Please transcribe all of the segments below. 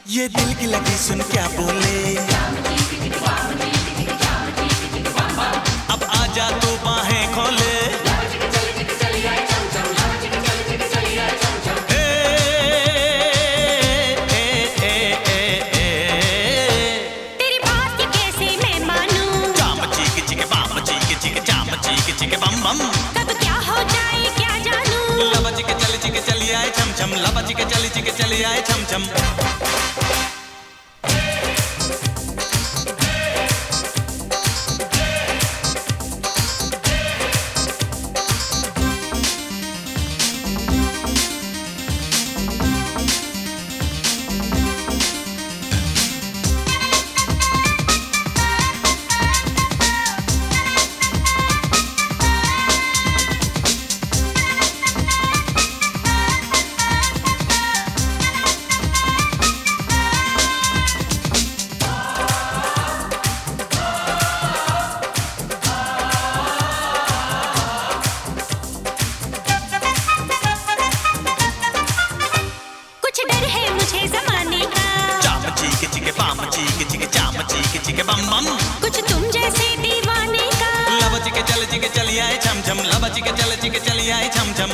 ये दिल की लगी सुन क्या बोले, अब आजा तो बाहें खोले। तेरी बात कैसे मैं मानूं, चाम चीक चिक बाम चीक चिक चाम चीक चिक बम बम। कब क्या हो जाए क्या जानूं, लब चिक चली आए छम छम, लब चिक चली आए छम छम। बम बम कुछ तुम जैसे दीवाने का, लब चिके चली आए छम छम, लब चिके चली आए छम छम।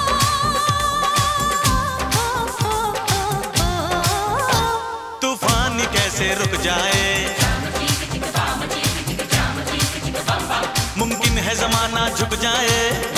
तूफान कैसे रुक जाए, मुमकिन है जमाना झुक जाए।